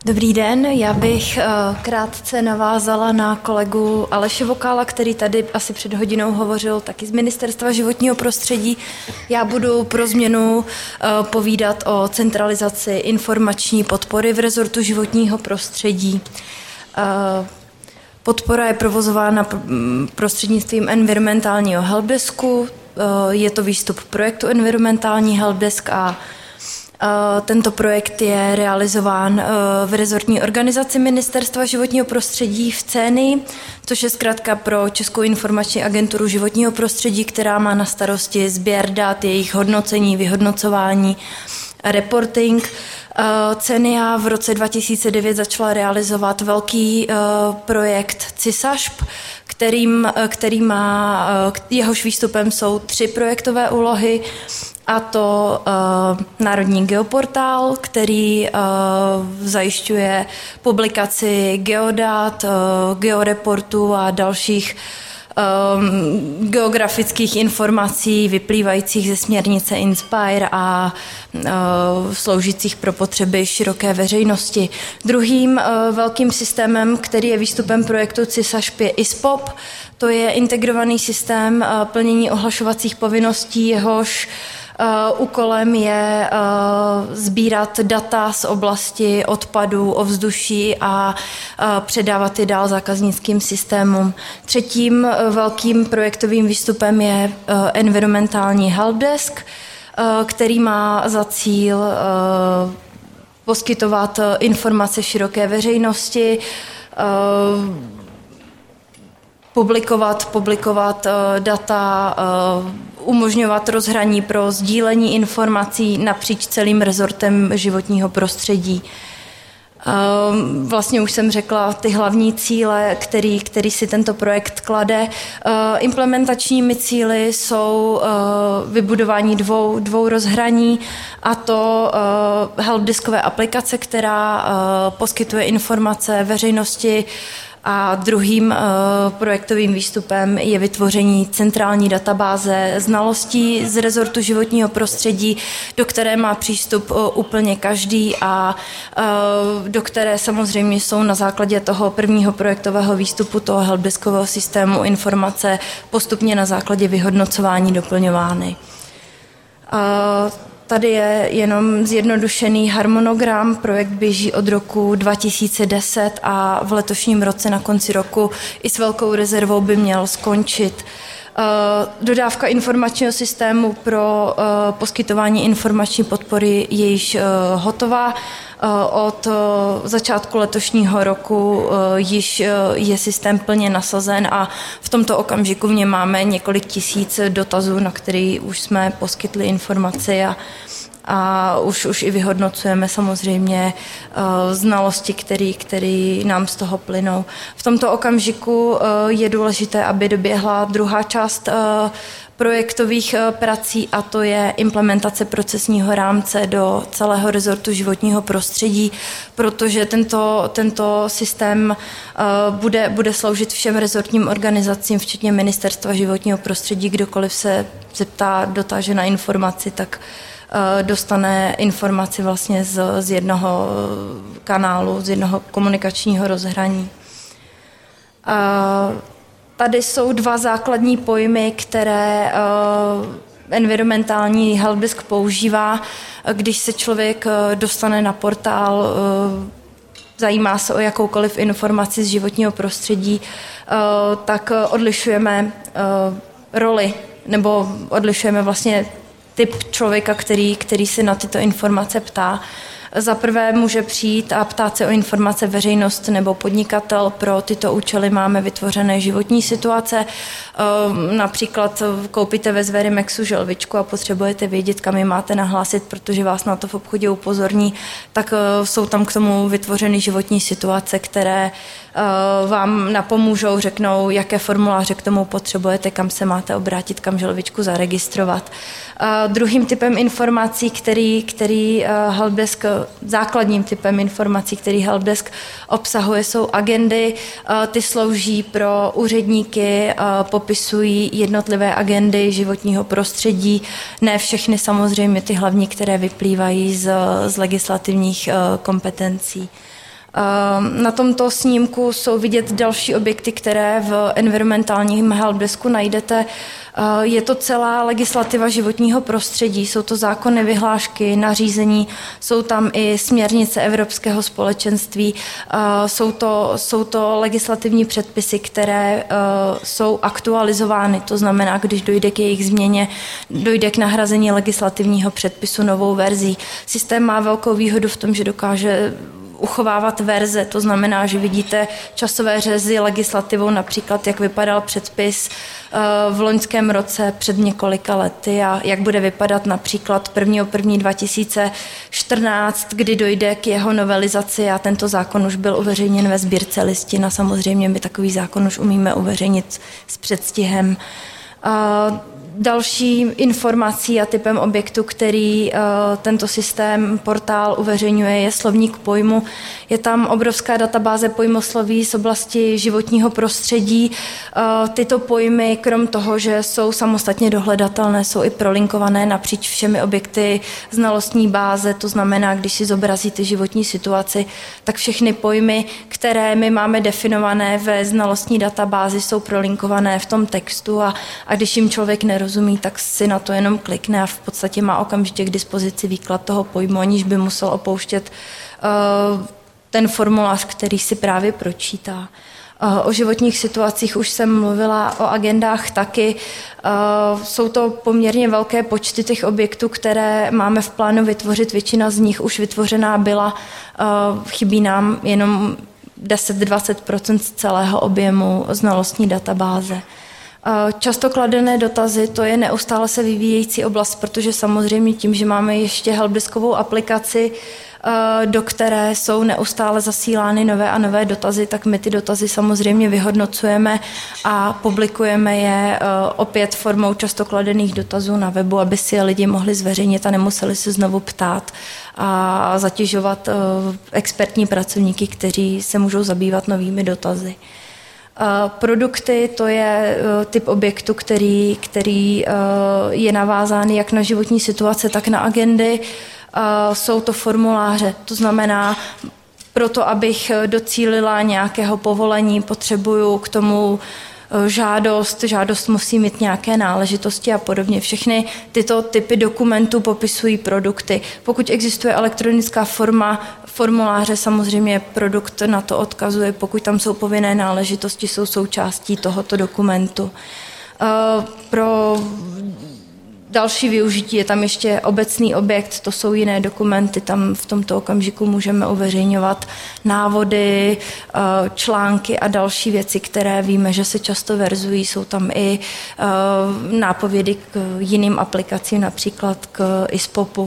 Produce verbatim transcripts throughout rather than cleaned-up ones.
Dobrý den, já bych uh, krátce navázala na kolegu Aleše Vokála, který tady asi před hodinou hovořil taky z Ministerstva životního prostředí. Já budu pro změnu uh, povídat o centralizaci informační podpory v rezortu životního prostředí. Uh, podpora je provozována prostřednictvím environmentálního helpdesku, uh, je to výstup projektu environmentální helpdesk a tento projekt je realizován v rezortní organizaci Ministerstva životního prostředí v CENI, což je zkrátka pro Českou informační agenturu životního prostředí, která má na starosti sběr dat, jejich hodnocení, vyhodnocování a reporting. CENIA v roce dva tisíce devět začala realizovat velký projekt C I S A S P, kterým, který má, jehož výstupem jsou tři projektové úlohy, a to uh, Národní geoportál, který uh, zajišťuje publikaci geodat, uh, georeportů a dalších um, geografických informací vyplývajících ze směrnice INSPIRE a uh, sloužících pro potřeby široké veřejnosti. Druhým uh, velkým systémem, který je výstupem projektu C I S A S P, je I S P O P. To je integrovaný systém uh, plnění ohlašovacích povinností, jehož Uh, úkolem je uh, sbírat data z oblasti odpadů, ovzduší a uh, předávat je dál zákaznickým systémům. Třetím uh, velkým projektovým výstupem je uh, environmentální helpdesk, uh, který má za cíl uh, poskytovat uh, informace široké veřejnosti, uh, publikovat, publikovat uh, data, uh, umožňovat rozhraní pro sdílení informací napříč celým rezortem životního prostředí. Uh, vlastně už jsem řekla ty hlavní cíle, který, který si tento projekt klade. Uh, implementačními cíli jsou uh, vybudování dvou, dvou rozhraní, a to uh, helpdeskové aplikace, která uh, poskytuje informace veřejnosti, a druhým uh, projektovým výstupem je vytvoření centrální databáze znalostí z rezortu životního prostředí, do které má přístup uh, úplně každý a uh, do které samozřejmě jsou na základě toho prvního projektového výstupu toho helpdeskového systému informace postupně na základě vyhodnocování doplňovány. Uh, Tady je jenom zjednodušený harmonogram. Projekt běží od roku dva tisíce deset a v letošním roce na konci roku i s velkou rezervou by měl skončit. Dodávka informačního systému pro poskytování informační podpory je již hotová. Od začátku letošního roku již je systém plně nasazen a v tomto okamžiku v něm máme několik tisíc dotazů, na který už jsme poskytli informaci a a už, už i vyhodnocujeme samozřejmě uh, znalosti, které který nám z toho plynou. V tomto okamžiku uh, je důležité, aby doběhla druhá část uh, projektových uh, prací, a to je implementace procesního rámce do celého rezortu životního prostředí, protože tento, tento systém uh, bude, bude sloužit všem rezortním organizacím, včetně Ministerstva životního prostředí. Kdokoliv se zeptá, dotáže na informaci, tak dostane informaci vlastně z, z jednoho kanálu, z jednoho komunikačního rozhraní. Tady jsou dva základní pojmy, které environmentální helpdesk používá. Když se člověk dostane na portál, zajímá se o jakoukoliv informaci z životního prostředí, tak odlišujeme roli, nebo odlišujeme vlastně typ člověka, který, který se na tyto informace ptá. Za prvé může přijít a ptát se o informace veřejnost nebo podnikatel. Pro tyto účely máme vytvořené životní situace. Například koupíte ve Zverimexu želvičku a potřebujete vědět, kam ji máte nahlásit, protože vás na to v obchodě upozorní, tak jsou tam k tomu vytvořeny životní situace, které vám napomůžou, řeknou, jaké formuláře k tomu potřebujete, kam se máte obrátit, kam želvičku zaregistrovat. Druhým typem informací, který, který helpdesk, základním typem informací, který helpdesk obsahuje, jsou agendy. Ty slouží pro úředníky, popisují jednotlivé agendy životního prostředí, ne všechny samozřejmě ty hlavní, které vyplývají z, z legislativních kompetencí. Na tomto snímku jsou vidět další objekty, které v environmentálním helpdesku najdete. Je to celá legislativa životního prostředí, jsou to zákony, vyhlášky, nařízení, jsou tam i směrnice Evropského společenství, jsou to, jsou to legislativní předpisy, které jsou aktualizovány, to znamená, když dojde k jejich změně, dojde k nahrazení legislativního předpisu novou verzí. Systém má velkou výhodu v tom, že dokáže uchovávat verze, to znamená, že vidíte časové řezy legislativou, například jak vypadal předpis v loňském roce před několika lety a jak bude vypadat například prvního prvního dva tisíce čtrnáct, kdy dojde k jeho novelizaci a tento zákon už byl uveřejněn ve sbírce listin a samozřejmě my takový zákon už umíme uveřejnit s předstihem. Další informací a typem objektu, který uh, tento systém, portál uveřejňuje, je slovník pojmu. Je tam obrovská databáze pojmosloví z oblasti životního prostředí. Uh, tyto pojmy, krom toho, že jsou samostatně dohledatelné, jsou i prolinkované napříč všemi objekty znalostní báze. To znamená, když si zobrazíte životní situaci, tak všechny pojmy, které my máme definované ve znalostní databázi, jsou prolinkované v tom textu a, a když jim člověk nerozumí, rozumí, tak si na to jenom klikne a v podstatě má okamžitě k dispozici výklad toho pojmu, aniž by musel opouštět uh, ten formulář, který si právě pročítá. Uh, o životních situacích už jsem mluvila, o agendách taky. Uh, jsou to poměrně velké počty těch objektů, které máme v plánu vytvořit. Většina z nich už vytvořená byla. Uh, chybí nám jenom deset až dvacet procent z celého objemu znalostní databáze. Často kladené dotazy, to je neustále se vyvíjející oblast, protože samozřejmě tím, že máme ještě helpdeskovou aplikaci, do které jsou neustále zasílány nové a nové dotazy, tak my ty dotazy samozřejmě vyhodnocujeme a publikujeme je opět formou často kladených dotazů na webu, aby si je lidi mohli zveřejnit a nemuseli se znovu ptát a zatěžovat expertní pracovníky, kteří se můžou zabývat novými dotazy. Produkty, to je typ objektu, který, který je navázán jak na životní situace, tak na agendy. Jsou to formuláře, to znamená, proto abych docílila nějakého povolení, potřebuju k tomu žádost, žádost musí mít nějaké náležitosti a podobně. Všechny tyto typy dokumentů popisují produkty. Pokud existuje elektronická forma formuláře, samozřejmě produkt na to odkazuje, pokud tam jsou povinné náležitosti, jsou součástí tohoto dokumentu. Pro další využití je tam ještě obecný objekt, to jsou jiné dokumenty, tam v tomto okamžiku můžeme uveřejňovat návody, články a další věci, které víme, že se často verzují. Jsou tam i nápovědy k jiným aplikacím, například k ISPOPu.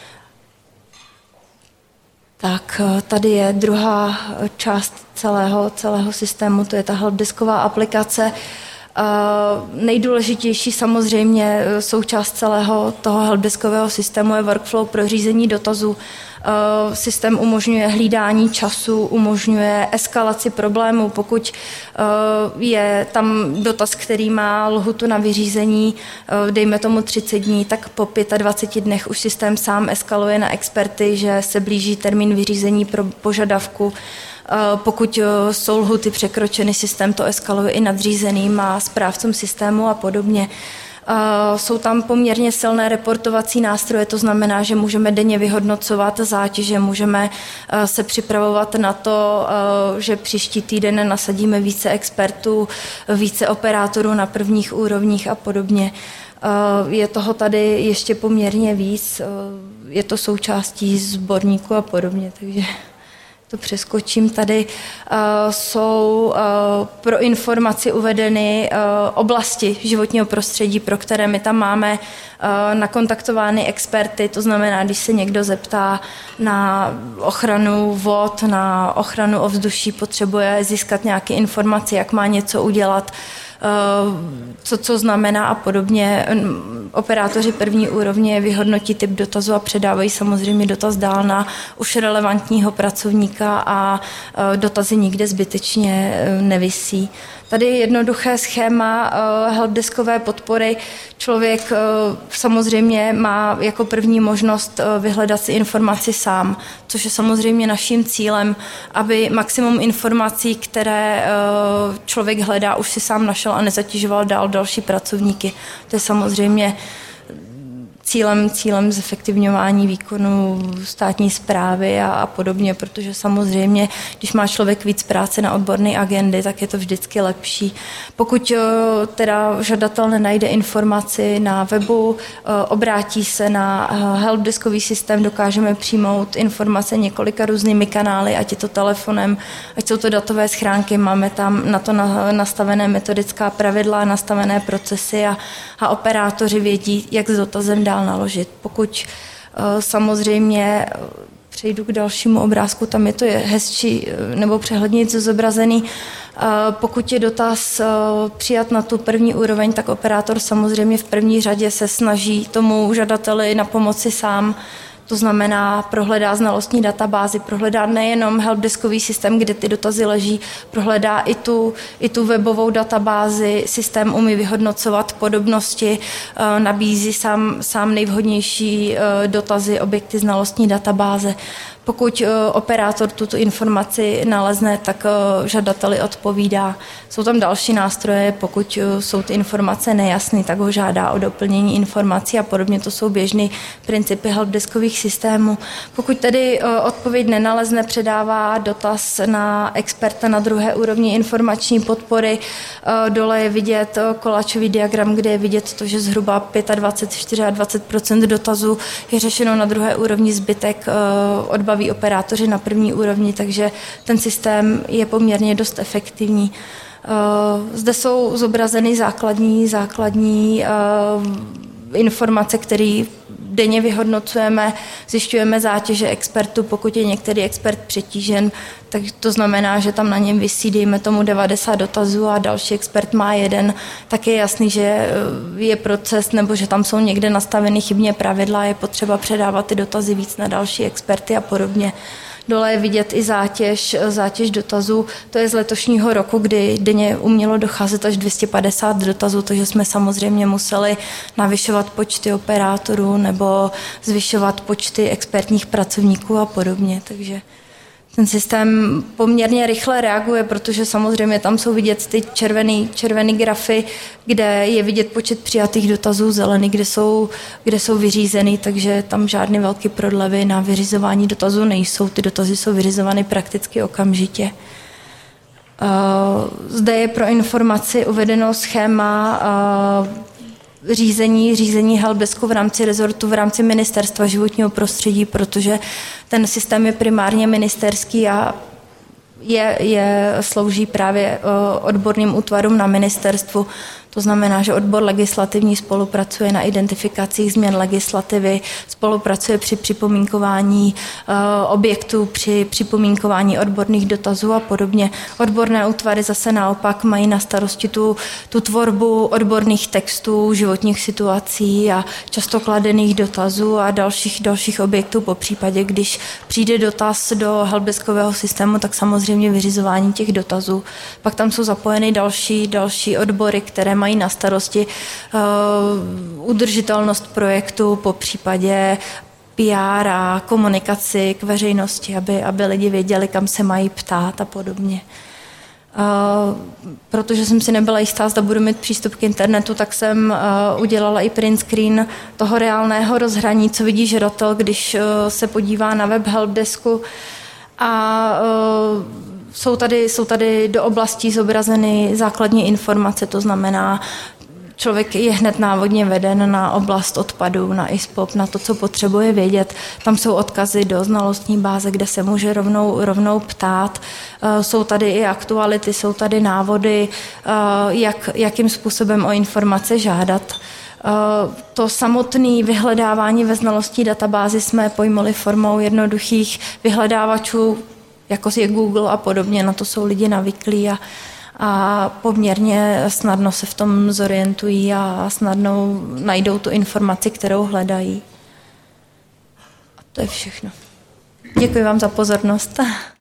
Tak tady je druhá část celého, celého systému, to je ta helpdesková aplikace. Uh, nejdůležitější samozřejmě součást celého toho helpdeskového systému je workflow pro řízení dotazů. Uh, systém umožňuje hlídání času, umožňuje eskalaci problémů. Pokud uh, je tam dotaz, který má lhutu na vyřízení, uh, dejme tomu třicet dní, tak po dvaceti pěti dnech už systém sám eskaluje na experty, že se blíží termín vyřízení pro požadavku. Pokud jsou lhuty překročeny, systém to eskaluje i nadřízeným a správcům systému a podobně. Jsou tam poměrně silné reportovací nástroje, to znamená, že můžeme denně vyhodnocovat zátěže, můžeme se připravovat na to, že příští týden nasadíme více expertů, více operátorů na prvních úrovních a podobně. Je toho tady ještě poměrně víc, je to součástí sborníku a podobně, takže to přeskočím. Tady uh, jsou uh, pro informaci uvedeny uh, oblasti životního prostředí, pro které my tam máme uh, nakontaktovány experty. To znamená, když se někdo zeptá na ochranu vod, na ochranu ovzduší, potřebuje získat nějaké informace, jak má něco udělat, co, co znamená a podobně. Operátoři první úrovně vyhodnotí typ dotazu a předávají samozřejmě dotaz dál na už relevantního pracovníka a dotazy nikde zbytečně nevisí. Tady je jednoduché schéma helpdeskové podpory. Člověk samozřejmě má jako první možnost vyhledat si informaci sám, což je samozřejmě naším cílem, aby maximum informací, které člověk hledá, už si sám našel a nezatěžoval dál další pracovníky. To je samozřejmě cílem, cílem zefektivňování výkonu státní správy a, a podobně, protože samozřejmě, když má člověk víc práce na odborné agendy, tak je to vždycky lepší. Pokud teda žadatel nenajde informaci na webu, obrátí se na helpdeskový systém, dokážeme přijmout informace několika různými kanály, ať je to telefonem, ať jsou to datové schránky, máme tam na to nastavené metodická pravidla, nastavené procesy a, a operátoři vědí, jak s dotazem dál naložit. Pokud samozřejmě přejdu k dalšímu obrázku, tam je to hezčí nebo přehledněji zobrazený. Pokud je dotaz přijat na tu první úroveň, tak operátor samozřejmě v první řadě se snaží tomu žadateli na pomoci sám. To znamená, prohledá znalostní databázi, prohledá nejenom helpdeskový systém, kde ty dotazy leží, prohledá i tu, i tu webovou databázi, systém umí vyhodnocovat podobnosti, nabízí sám, sám nejvhodnější dotazy, objekty znalostní databáze. Pokud operátor tuto informaci nalezne, tak žadateli odpovídá. Jsou tam další nástroje, pokud jsou ty informace nejasné, tak ho žádá o doplnění informací a podobně. To jsou běžné principy helpdeskových systémů. Pokud tedy odpověď nenalezne, předává dotaz na experta na druhé úrovni informační podpory. Dole je vidět koláčový diagram, kde je vidět to, že zhruba dvacet pět až dvacet čtyři procent dotazů je řešeno na druhé úrovni, zbytek odbaví operátoři na první úrovni, takže ten systém je poměrně dost efektivní. Zde jsou zobrazeny základní, základní informace, které denně vyhodnocujeme, zjišťujeme zátěže expertu, pokud je některý expert přetížen, tak to znamená, že tam na něm visí, dejme tomu devadesát dotazů a další expert má jeden, tak je jasný, že je proces nebo že tam jsou někde nastaveny chybně pravidla, je potřeba předávat ty dotazy víc na další experty a podobně. Dole je vidět i zátěž, zátěž dotazů. To je z letošního roku, kdy denně umělo docházet až dvě stě padesát dotazů, takže jsme samozřejmě museli navyšovat počty operátorů nebo zvyšovat počty expertních pracovníků a podobně. Takže ten systém poměrně rychle reaguje, protože samozřejmě tam jsou vidět ty červený, červený grafy, kde je vidět počet přijatých dotazů, zelený, kde jsou, kde jsou vyřízeny, takže tam žádné velké prodlevy na vyřizování dotazů nejsou. Ty dotazy jsou vyřizovány prakticky okamžitě. Zde je pro informaci uvedeno schéma řízení, řízení helpdesku v rámci rezortu, v rámci Ministerstva životního prostředí, protože ten systém je primárně ministerský a je, je, slouží právě odborným útvarům na ministerstvu. To znamená, že odbor legislativní spolupracuje na identifikacích změn legislativy, spolupracuje při připomínkování objektů, při připomínkování odborných dotazů a podobně. Odborné útvary zase naopak mají na starosti tu, tu tvorbu odborných textů, životních situací a často kladených dotazů a dalších, dalších objektů. Po případě, když přijde dotaz do helpdeskového systému, tak samozřejmě vyřizování těch dotazů. Pak tam jsou zapojeny další, další odbory, které mají na starosti uh, udržitelnost projektu, po případě P R a komunikaci k veřejnosti, aby, aby lidi věděli, kam se mají ptát a podobně. Uh, protože jsem si nebyla jistá, zda budu mít přístup k internetu, tak jsem uh, udělala i print screen toho reálného rozhraní, co vidí žadatel, když uh, se podívá na web helpdesku. A uh, Jsou tady, jsou tady do oblastí zobrazeny základní informace, to znamená, člověk je hned návodně veden na oblast odpadů, na I S P O P, na to, co potřebuje vědět. Tam jsou odkazy do znalostní báze, kde se může rovnou, rovnou ptát. Jsou tady i aktuality, jsou tady návody, jak, jakým způsobem o informace žádat. To samotné vyhledávání ve znalostní databázi jsme pojmuli formou jednoduchých vyhledávačů, jako je Google a podobně, na to jsou lidi navyklí a, a poměrně snadno se v tom zorientují a snadno najdou tu informaci, kterou hledají. A to je všechno. Děkuji vám za pozornost.